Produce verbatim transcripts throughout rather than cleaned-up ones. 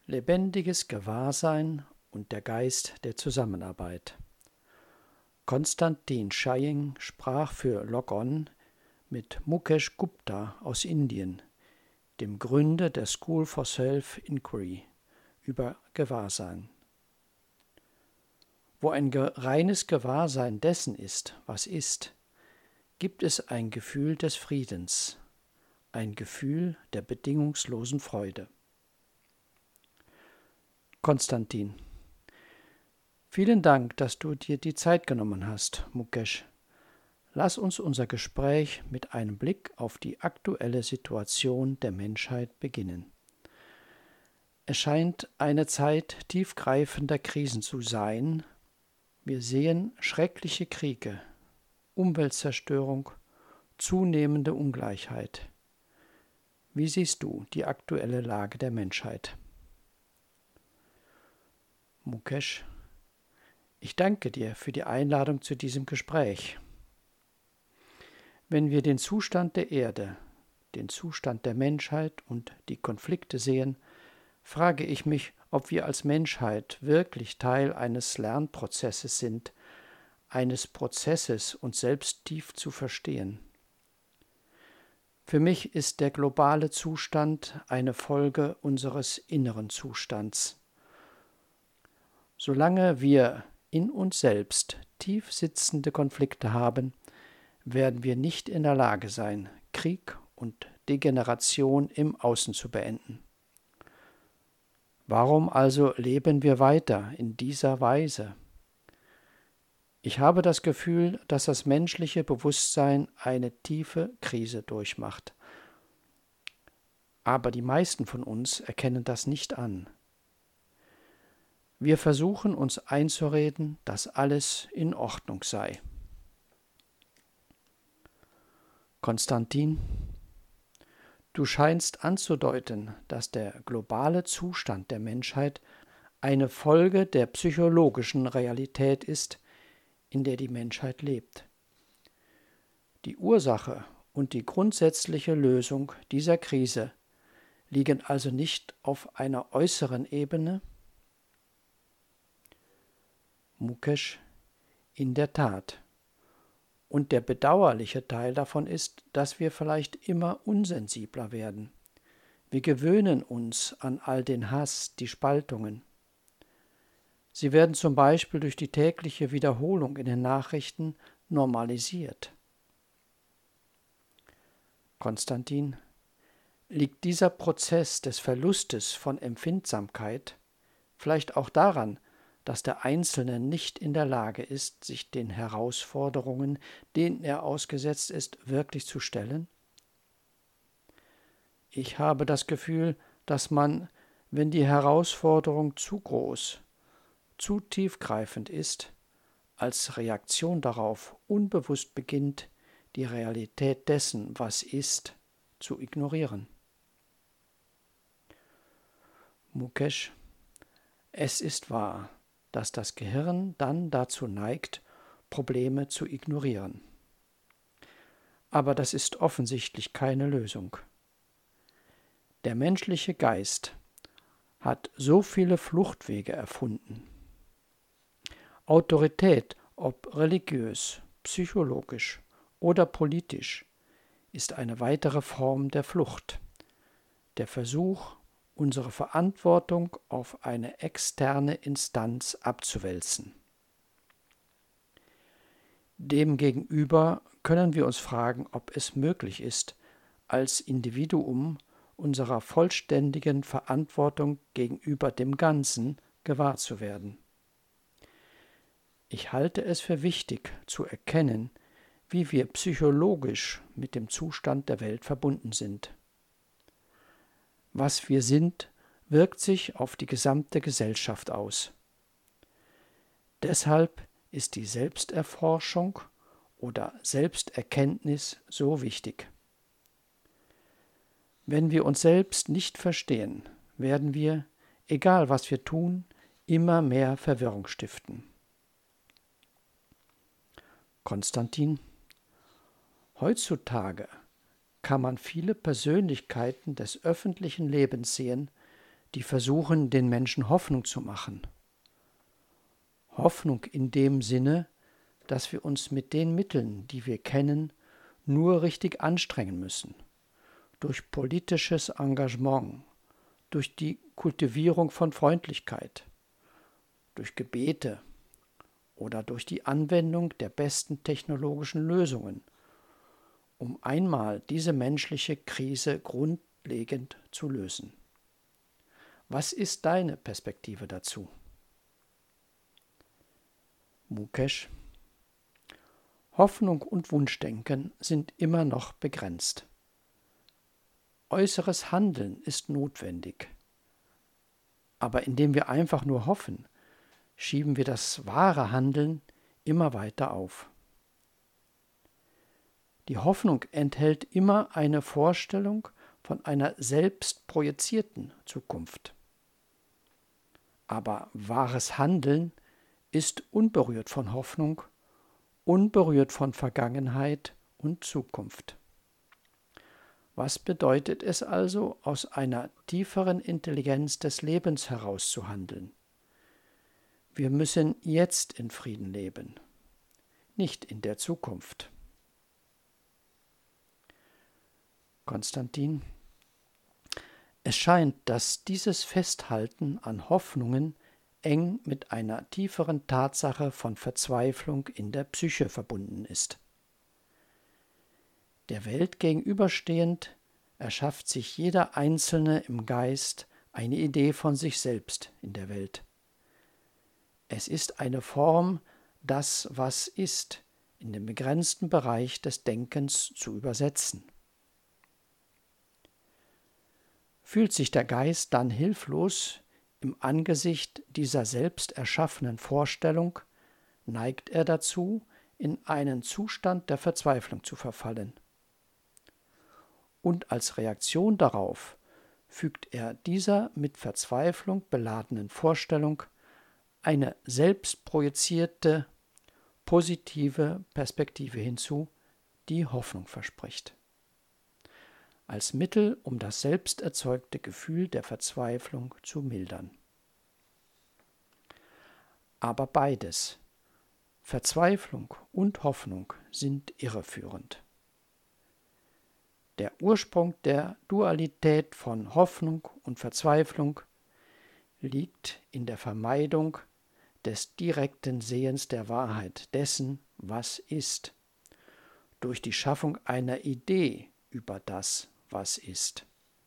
Lebendiges Gewahrsein und der Geist der Zusammenarbeit. Konstantin Chaying sprach für Log-On mit Mukesh Gupta aus Indien, dem Gründer der School for Self-Inquiry, über Gewahrsein. Wo ein reines Gewahrsein dessen ist, was ist, gibt es ein Gefühl des Friedens, ein Gefühl der bedingungslosen Freude. Konstantin: Vielen Dank, dass du dir die Zeit genommen hast, Mukesh. Lass uns unser Gespräch mit einem Blick auf die aktuelle Situation der Menschheit beginnen. Es scheint eine Zeit tiefgreifender Krisen zu sein. Wir sehen schreckliche Kriege, Umweltzerstörung, zunehmende Ungleichheit. Wie siehst du die aktuelle Lage der Menschheit? Mukesh: Ich danke dir für die Einladung zu diesem Gespräch. Wenn wir den Zustand der Erde, den Zustand der Menschheit und die Konflikte sehen, frage ich mich, ob wir als Menschheit wirklich Teil eines Lernprozesses sind, eines Prozesses, uns selbst tief zu verstehen. Für mich ist der globale Zustand eine Folge unseres inneren Zustands. Solange wir in uns selbst tief sitzende Konflikte haben, werden wir nicht in der Lage sein, Krieg und Degeneration im Außen zu beenden. Warum also leben wir weiter in dieser Weise? Ich habe das Gefühl, dass das menschliche Bewusstsein eine tiefe Krise durchmacht. Aber die meisten von uns erkennen das nicht an. Wir versuchen uns einzureden, dass alles in Ordnung sei. Konstantin: Du scheinst anzudeuten, dass der globale Zustand der Menschheit eine Folge der psychologischen Realität ist, in der die Menschheit lebt. Die Ursache und die grundsätzliche Lösung dieser Krise liegen also nicht auf einer äußeren Ebene? Mukesh: In der Tat. Und der bedauerliche Teil davon ist, dass wir vielleicht immer unsensibler werden. Wir gewöhnen uns an all den Hass, die Spaltungen. Sie werden zum Beispiel durch die tägliche Wiederholung in den Nachrichten normalisiert. Konstantin: Liegt dieser Prozess des Verlustes von Empfindsamkeit vielleicht auch daran, dass der Einzelne nicht in der Lage ist, sich den Herausforderungen, denen er ausgesetzt ist, wirklich zu stellen? Ich habe das Gefühl, dass man, wenn die Herausforderung zu groß, zu tiefgreifend ist, als Reaktion darauf unbewusst beginnt, die Realität dessen, was ist, zu ignorieren. Mukesh: Es ist wahr, dass das Gehirn dann dazu neigt, Probleme zu ignorieren. Aber das ist offensichtlich keine Lösung. Der menschliche Geist hat so viele Fluchtwege erfunden. Autorität, ob religiös, psychologisch oder politisch, ist eine weitere Form der Flucht, der Versuch, unsere Verantwortung auf eine externe Instanz abzuwälzen. Demgegenüber können wir uns fragen, ob es möglich ist, als Individuum unserer vollständigen Verantwortung gegenüber dem Ganzen gewahr zu werden. Ich halte es für wichtig zu erkennen, wie wir psychologisch mit dem Zustand der Welt verbunden sind. Was wir sind, wirkt sich auf die gesamte Gesellschaft aus. Deshalb ist die Selbsterforschung oder Selbsterkenntnis so wichtig. Wenn wir uns selbst nicht verstehen, werden wir, egal was wir tun, immer mehr Verwirrung stiften. Konstantin: Heutzutage kann man viele Persönlichkeiten des öffentlichen Lebens sehen, die versuchen, den Menschen Hoffnung zu machen. Hoffnung in dem Sinne, dass wir uns mit den Mitteln, die wir kennen, nur richtig anstrengen müssen. Durch politisches Engagement, durch die Kultivierung von Freundlichkeit, durch Gebete oder durch die Anwendung der besten technologischen Lösungen, um einmal diese menschliche Krise grundlegend zu lösen. Was ist deine Perspektive dazu? Mukesh: Hoffnung und Wunschdenken sind immer noch begrenzt. Äußeres Handeln ist notwendig. Aber indem wir einfach nur hoffen, schieben wir das wahre Handeln immer weiter auf. Die Hoffnung enthält immer eine Vorstellung von einer selbst projizierten Zukunft. Aber wahres Handeln ist unberührt von Hoffnung, unberührt von Vergangenheit und Zukunft. Was bedeutet es also, aus einer tieferen Intelligenz des Lebens heraus zu handeln? Wir müssen jetzt in Frieden leben, nicht in der Zukunft. Konstantin: Es scheint, dass dieses Festhalten an Hoffnungen eng mit einer tieferen Tatsache von Verzweiflung in der Psyche verbunden ist. Der Welt gegenüberstehend erschafft sich jeder Einzelne im Geist eine Idee von sich selbst in der Welt. Es ist eine Form, das, was ist, in den begrenzten Bereich des Denkens zu übersetzen. Fühlt sich der Geist dann hilflos im Angesicht dieser selbst erschaffenen Vorstellung, neigt er dazu, in einen Zustand der Verzweiflung zu verfallen. Und als Reaktion darauf fügt er dieser mit Verzweiflung beladenen Vorstellung eine selbst projizierte, positive Perspektive hinzu, die Hoffnung verspricht. Als Mittel, um das selbst erzeugte Gefühl der Verzweiflung zu mildern. Aber beides, Verzweiflung und Hoffnung, sind irreführend. Der Ursprung der Dualität von Hoffnung und Verzweiflung liegt in der Vermeidung des direkten Sehens der Wahrheit, dessen, was ist, durch die Schaffung einer Idee über das, was ist.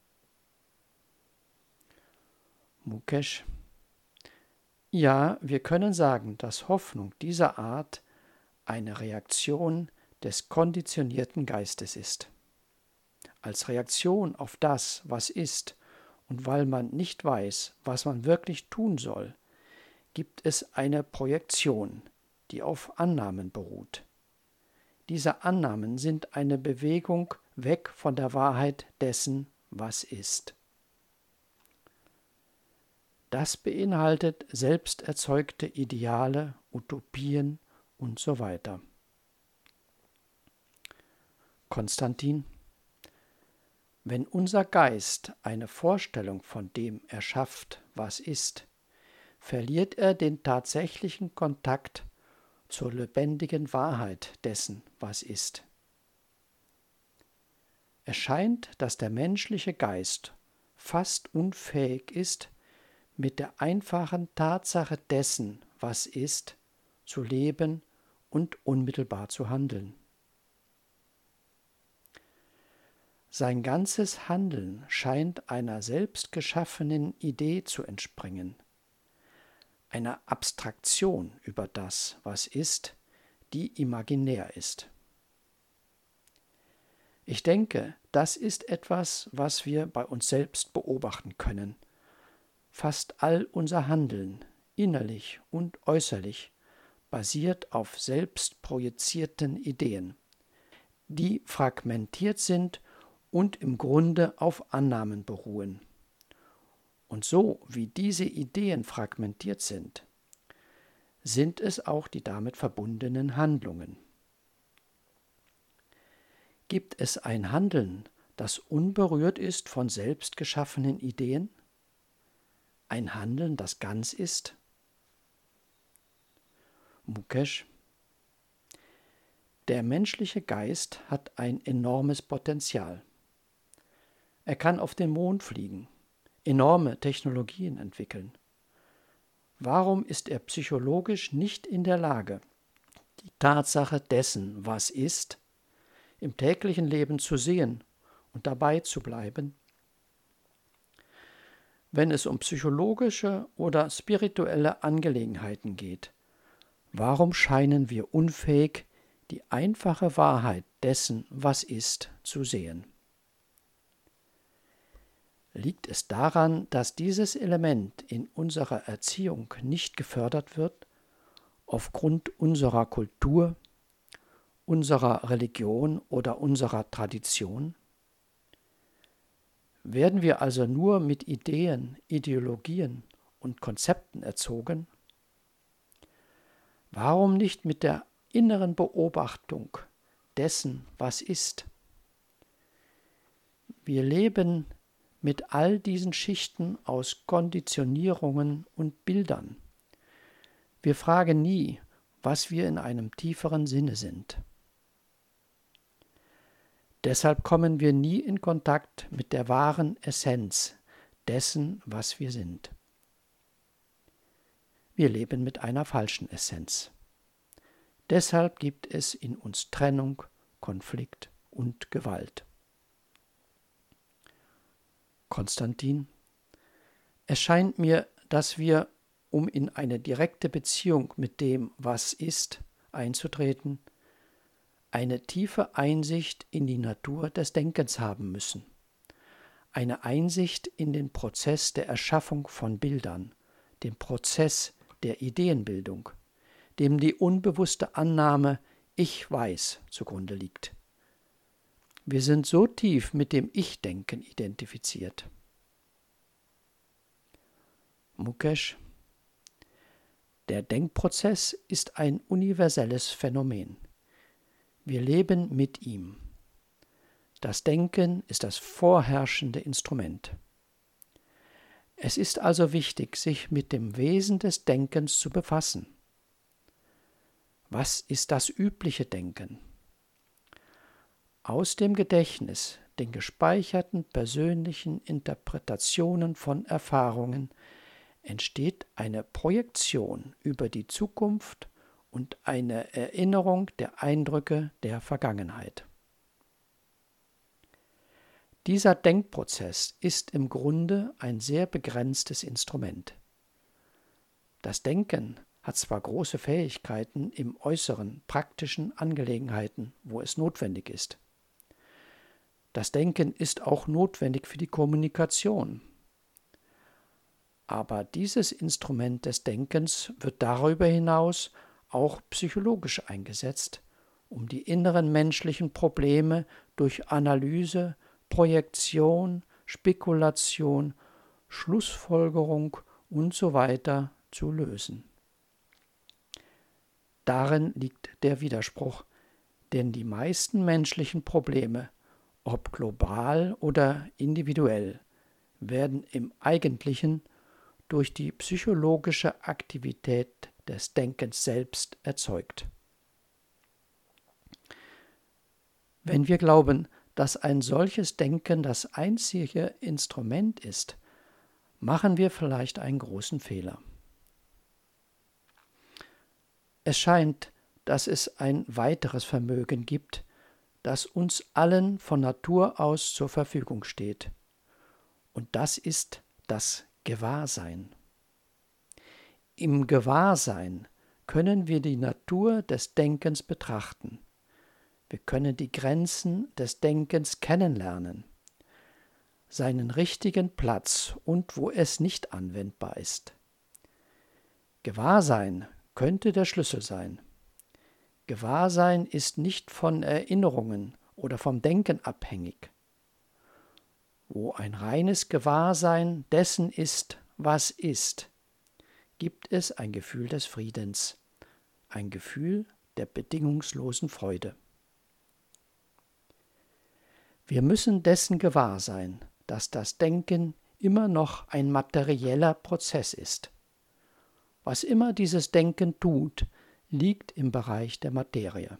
Mukesh: Ja, wir können sagen, dass Hoffnung dieser Art eine Reaktion des konditionierten Geistes ist. Als Reaktion auf das, was ist, und weil man nicht weiß, was man wirklich tun soll, gibt es eine Projektion, die auf Annahmen beruht. Diese Annahmen sind eine Bewegung weg von der Wahrheit dessen, was ist. Das beinhaltet selbst erzeugte Ideale, Utopien und so weiter. Konstantin: Wenn unser Geist eine Vorstellung von dem erschafft, was ist, verliert er den tatsächlichen Kontakt zur lebendigen Wahrheit dessen, was ist. Es scheint, dass der menschliche Geist fast unfähig ist, mit der einfachen Tatsache dessen, was ist, zu leben und unmittelbar zu handeln. Sein ganzes Handeln scheint einer selbst geschaffenen Idee zu entspringen, einer Abstraktion über das, was ist, die imaginär ist. Ich denke, das ist etwas, was wir bei uns selbst beobachten können. Fast all unser Handeln, innerlich und äußerlich, basiert auf selbst projizierten Ideen, die fragmentiert sind und im Grunde auf Annahmen beruhen. Und so wie diese Ideen fragmentiert sind, sind es auch die damit verbundenen Handlungen. Gibt es ein Handeln, das unberührt ist von selbst geschaffenen Ideen? ein Handeln, das ganz ist? Mukesh: Der menschliche Geist hat ein enormes Potenzial. Er kann auf den Mond fliegen, enorme Technologien entwickeln. Warum ist er psychologisch nicht in der Lage, die Tatsache dessen, was ist, im täglichen Leben zu sehen und dabei zu bleiben? Wenn es um psychologische oder spirituelle Angelegenheiten geht, warum scheinen wir unfähig, die einfache Wahrheit dessen, was ist, zu sehen? Liegt es daran, dass dieses Element in unserer Erziehung nicht gefördert wird, aufgrund unserer Kultur, unserer Religion oder unserer Tradition? Werden wir also nur mit Ideen, Ideologien und Konzepten erzogen? Warum nicht mit der inneren Beobachtung dessen, was ist? Wir leben mit all diesen Schichten aus Konditionierungen und Bildern. Wir fragen nie, was wir in einem tieferen Sinne sind. Deshalb kommen wir nie in Kontakt mit der wahren Essenz dessen, was wir sind. Wir leben mit einer falschen Essenz. Deshalb gibt es in uns Trennung, Konflikt und Gewalt. Konstantin: Es scheint mir, dass wir, um in eine direkte Beziehung mit dem, was ist, einzutreten, eine tiefe Einsicht in die Natur des Denkens haben müssen. Eine Einsicht in den Prozess der Erschaffung von Bildern, den Prozess der Ideenbildung, dem die unbewusste Annahme „Ich weiß" zugrunde liegt. Wir sind so tief mit dem Ich-Denken identifiziert. Mukesh: Der Denkprozess ist ein universelles Phänomen. Wir leben mit ihm. Das Denken ist das vorherrschende Instrument. Es ist also wichtig, sich mit dem Wesen des Denkens zu befassen. Was ist das übliche Denken? Aus dem Gedächtnis, den gespeicherten persönlichen Interpretationen von Erfahrungen, entsteht eine Projektion über die Zukunft und eine Erinnerung der Eindrücke der Vergangenheit. Dieser Denkprozess ist im Grunde ein sehr begrenztes Instrument. Das Denken hat zwar große Fähigkeiten im äußeren, praktischen Angelegenheiten, wo es notwendig ist. Das Denken ist auch notwendig für die Kommunikation. Aber dieses Instrument des Denkens wird darüber hinaus auch psychologisch eingesetzt, um die inneren menschlichen Probleme durch Analyse, Projektion, Spekulation, Schlussfolgerung und so weiter zu lösen. Darin liegt der Widerspruch, denn die meisten menschlichen Probleme, ob global oder individuell, werden im Eigentlichen durch die psychologische Aktivität des Denkens selbst erzeugt. Wenn wir glauben, dass ein solches Denken das einzige Instrument ist, machen wir vielleicht einen großen Fehler. Es scheint, dass es ein weiteres Vermögen gibt, das uns allen von Natur aus zur Verfügung steht. Und das ist das Gewahrsein. Im Gewahrsein können wir die Natur des Denkens betrachten. Wir können die Grenzen des Denkens kennenlernen, seinen richtigen Platz und wo es nicht anwendbar ist. Gewahrsein könnte der Schlüssel sein. Gewahrsein ist nicht von Erinnerungen oder vom Denken abhängig. Wo ein reines Gewahrsein dessen ist, was ist, gibt es ein Gefühl des Friedens, ein Gefühl der bedingungslosen Freude. Wir müssen dessen gewahr sein, dass das Denken immer noch ein materieller Prozess ist. Was immer dieses Denken tut, liegt im Bereich der Materie.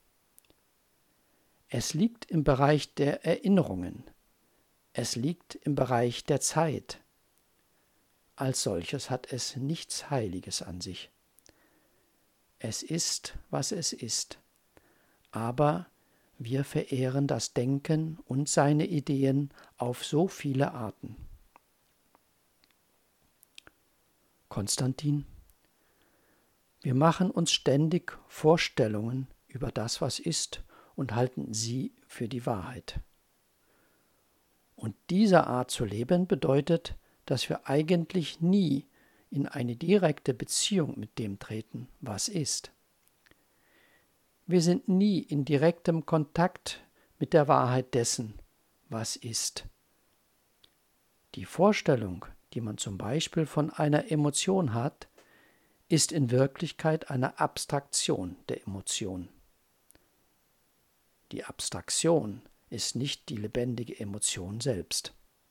Es liegt im Bereich der Erinnerungen. Es liegt im Bereich der Zeit. Als solches hat es nichts Heiliges an sich. Es ist, was es ist. Aber wir verehren das Denken und seine Ideen auf so viele Arten. Konstantin: Wir machen uns ständig Vorstellungen über das, was ist, und halten sie für die Wahrheit. Und diese Art zu leben bedeutet, dass wir eigentlich nie in eine direkte Beziehung mit dem treten, was ist. Wir sind nie in direktem Kontakt mit der Wahrheit dessen, was ist. Die Vorstellung, die man zum Beispiel von einer Emotion hat, ist in Wirklichkeit eine Abstraktion der Emotion. Die Abstraktion ist nicht die lebendige Emotion selbst.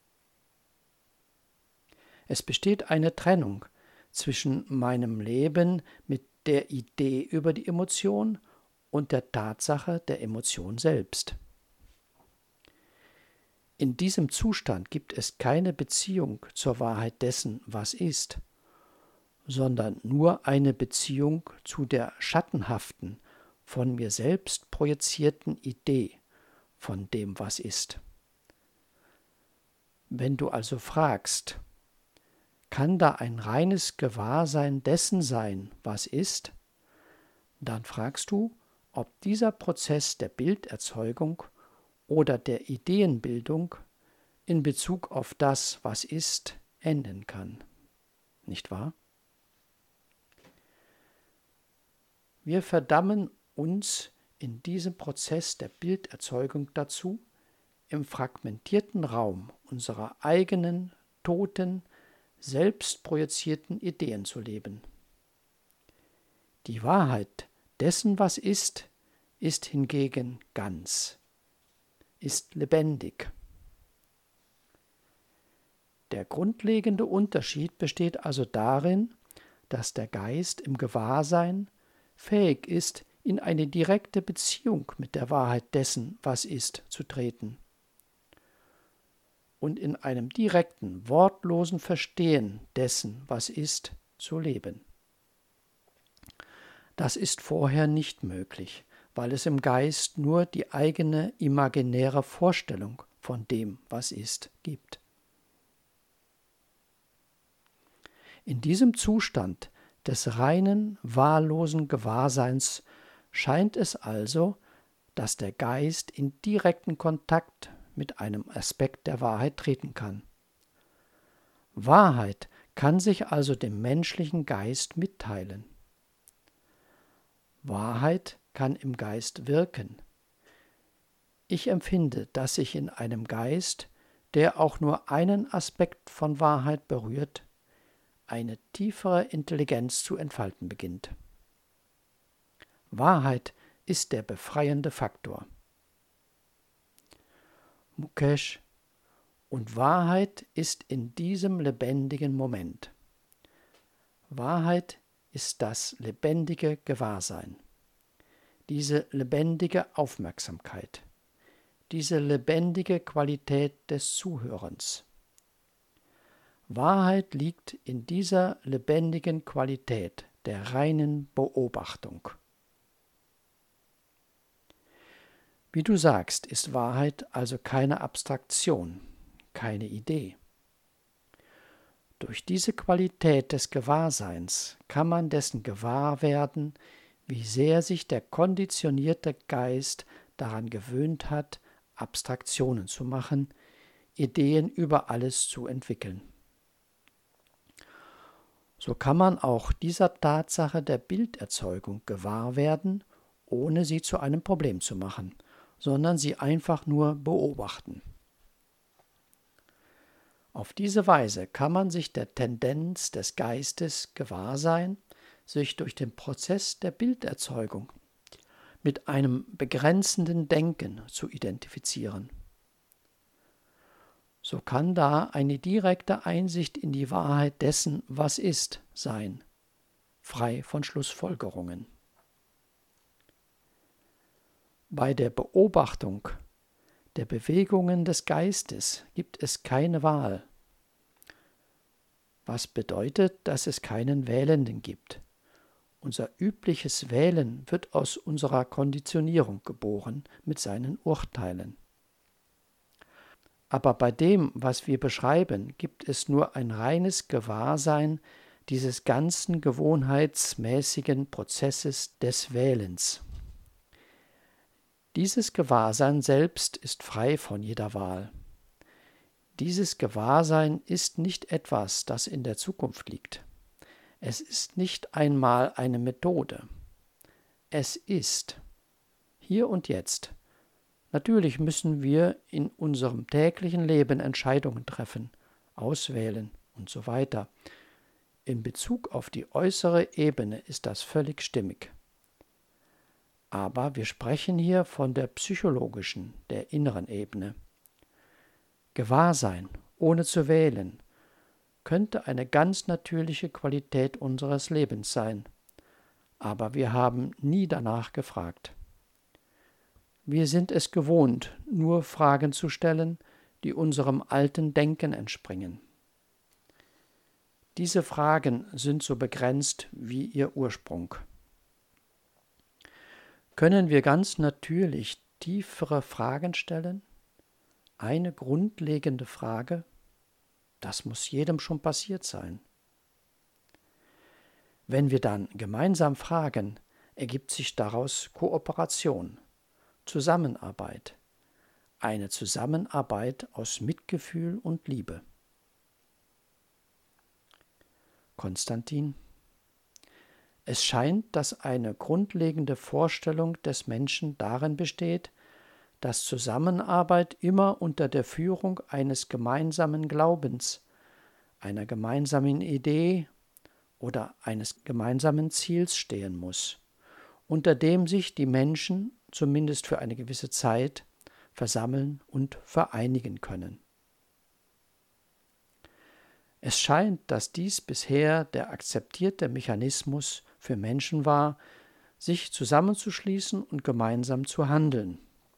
Es besteht eine Trennung zwischen meinem Leben mit der Idee über die Emotion und der Tatsache der Emotion selbst. In diesem Zustand gibt es keine Beziehung zur Wahrheit dessen, was ist, sondern nur eine Beziehung zu der schattenhaften, von mir selbst projizierten Idee von dem, was ist. Wenn du also fragst, kann da ein reines Gewahrsein dessen sein, was ist, dann fragst du, ob dieser Prozess der Bilderzeugung oder der Ideenbildung in Bezug auf das, was ist, enden kann. Nicht wahr? Wir verdammen uns in diesem Prozess der Bilderzeugung dazu, im fragmentierten Raum unserer eigenen, toten, selbst projizierten Ideen zu leben. Die Wahrheit dessen, was ist, ist hingegen ganz, ist lebendig. Der grundlegende Unterschied besteht also darin, dass der Geist im Gewahrsein fähig ist, in eine direkte Beziehung mit der Wahrheit dessen, was ist, zu treten und in einem direkten, wortlosen Verstehen dessen, was ist, zu leben. Das ist vorher nicht möglich, weil es im Geist nur die eigene imaginäre Vorstellung von dem, was ist, gibt. In diesem Zustand des reinen, wahllosen Gewahrseins scheint es also, dass der Geist in direkten Kontakt mit einem Aspekt der Wahrheit treten kann. Wahrheit kann sich also dem menschlichen Geist mitteilen. Wahrheit kann im Geist wirken. Ich empfinde, dass sich in einem Geist, der auch nur einen Aspekt von Wahrheit berührt, eine tiefere Intelligenz zu entfalten beginnt. Wahrheit ist der befreiende Faktor. Mukesh: Und Wahrheit ist in diesem lebendigen Moment. Wahrheit ist das lebendige Gewahrsein, diese lebendige Aufmerksamkeit, diese lebendige Qualität des Zuhörens. Wahrheit liegt in dieser lebendigen Qualität der reinen Beobachtung. Wie du sagst, ist Wahrheit also keine Abstraktion, keine Idee. Durch diese Qualität des Gewahrseins kann man dessen gewahr werden, wie sehr sich der konditionierte Geist daran gewöhnt hat, Abstraktionen zu machen, Ideen über alles zu entwickeln. So kann man auch dieser Tatsache der Bilderzeugung gewahr werden, ohne sie zu einem Problem zu machen, sondern sie einfach nur beobachten. Auf diese Weise kann man sich der Tendenz des Geistes gewahr sein, sich durch den Prozess der Bilderzeugung mit einem begrenzenden Denken zu identifizieren. so kann da eine direkte Einsicht in die Wahrheit dessen, was ist, sein, frei von Schlussfolgerungen. Bei der Beobachtung der Bewegungen des Geistes gibt es keine Wahl, was bedeutet, dass es keinen Wählenden gibt. Unser übliches Wählen wird aus unserer Konditionierung geboren mit seinen Urteilen. Aber bei dem, was wir beschreiben, gibt es nur ein reines Gewahrsein dieses ganzen gewohnheitsmäßigen Prozesses des Wählens. Dieses Gewahrsein selbst ist frei von jeder Wahl. Dieses Gewahrsein ist nicht etwas, das in der Zukunft liegt. Es ist nicht einmal eine Methode. Es ist hier und jetzt. Natürlich müssen wir in unserem täglichen Leben Entscheidungen treffen, auswählen und so weiter. In Bezug auf die äußere Ebene ist das völlig stimmig. Aber wir sprechen hier von der psychologischen, der inneren Ebene. Gewahrsein, ohne zu wählen, könnte eine ganz natürliche Qualität unseres Lebens sein. Aber wir haben nie danach gefragt. Wir sind es gewohnt, nur Fragen zu stellen, die unserem alten Denken entspringen. Diese Fragen sind so begrenzt wie ihr Ursprung. Können wir ganz natürlich tiefere Fragen stellen? Eine grundlegende Frage? Das muss jedem schon passiert sein. Wenn wir dann gemeinsam fragen, ergibt sich daraus Kooperation, Zusammenarbeit, eine Zusammenarbeit aus Mitgefühl und Liebe. Konstantin: Es scheint, dass eine grundlegende Vorstellung des Menschen darin besteht, dass Zusammenarbeit immer unter der Führung eines gemeinsamen Glaubens, einer gemeinsamen Idee oder eines gemeinsamen Ziels stehen muss, unter dem sich die Menschen, zumindest für eine gewisse Zeit, versammeln und vereinigen können. Es scheint, dass dies bisher der akzeptierte Mechanismus für Menschen war, sich zusammenzuschließen und gemeinsam zu handeln.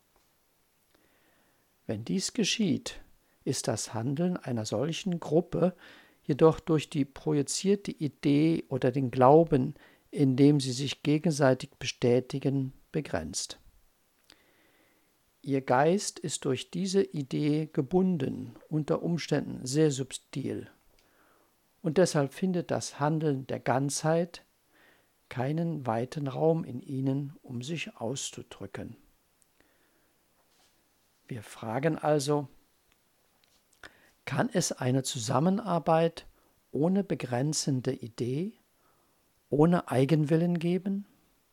Wenn dies geschieht, ist das Handeln einer solchen Gruppe jedoch durch die projizierte Idee oder den Glauben, in dem sie sich gegenseitig bestätigen, begrenzt. Ihr Geist ist durch diese Idee gebunden, unter Umständen sehr subtil. Und deshalb findet das Handeln der Ganzheit keinen weiten Raum in ihnen, um sich auszudrücken. Wir fragen also, kann es eine Zusammenarbeit ohne begrenzende Idee, ohne Eigenwillen geben?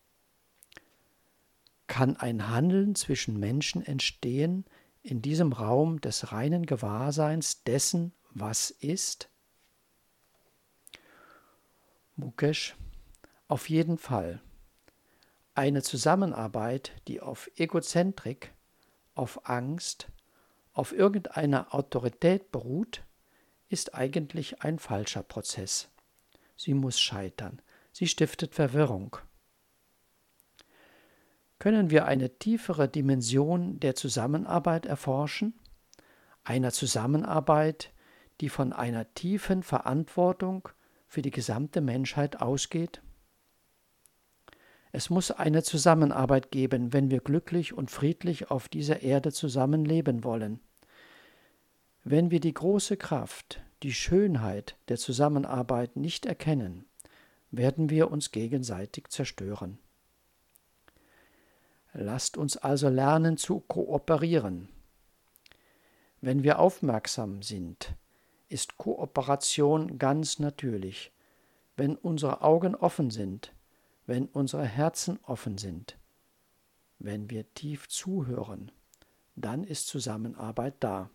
Kann ein Handeln zwischen Menschen entstehen in diesem Raum des reinen Gewahrseins dessen, was ist? Mukesh: Auf jeden Fall. Eine Zusammenarbeit, die auf Egozentrik, auf Angst, auf irgendeiner Autorität beruht, ist eigentlich ein falscher Prozess. Sie muss scheitern. Sie stiftet Verwirrung. Können wir eine tiefere Dimension der Zusammenarbeit erforschen? Einer Zusammenarbeit, die von einer tiefen Verantwortung für die gesamte Menschheit ausgeht? Es muss eine Zusammenarbeit geben, wenn wir glücklich und friedlich auf dieser Erde zusammenleben wollen. Wenn wir die große Kraft, die Schönheit der Zusammenarbeit nicht erkennen, werden wir uns gegenseitig zerstören. Lasst uns also lernen zu kooperieren. Wenn wir aufmerksam sind, ist Kooperation ganz natürlich. Wenn unsere Augen offen sind, wenn unsere Herzen offen sind, wenn wir tief zuhören, dann ist Zusammenarbeit da.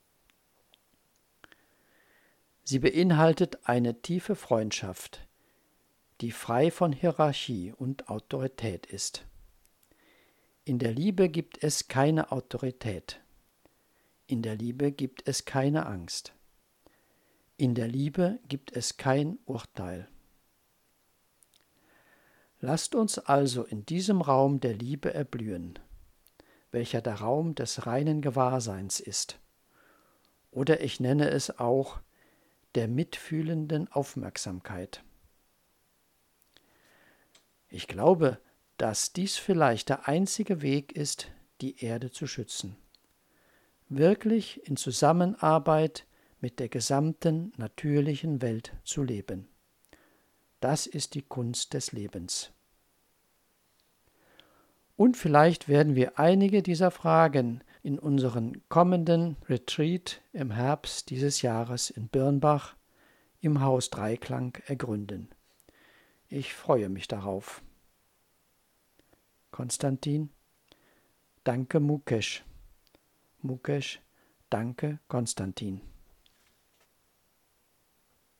Sie beinhaltet eine tiefe Freundschaft, die frei von Hierarchie und Autorität ist. In der Liebe gibt es keine Autorität. In der Liebe gibt es keine Angst. In der Liebe gibt es kein Urteil. Lasst uns also in diesem Raum der Liebe erblühen, welcher der Raum des reinen Gewahrseins ist. Oder ich nenne es auch der mitfühlenden Aufmerksamkeit. Ich glaube, dass dies vielleicht der einzige Weg ist, die Erde zu schützen. Wirklich in Zusammenarbeit mit der gesamten natürlichen Welt zu leben. Das ist die Kunst des Lebens. Und vielleicht werden wir einige dieser Fragen in unseren kommenden Retreat im Herbst dieses Jahres in Birnbach im Haus Dreiklang ergründen. Ich freue mich darauf. Konstantin, danke Mukesh. Mukesh, danke Konstantin.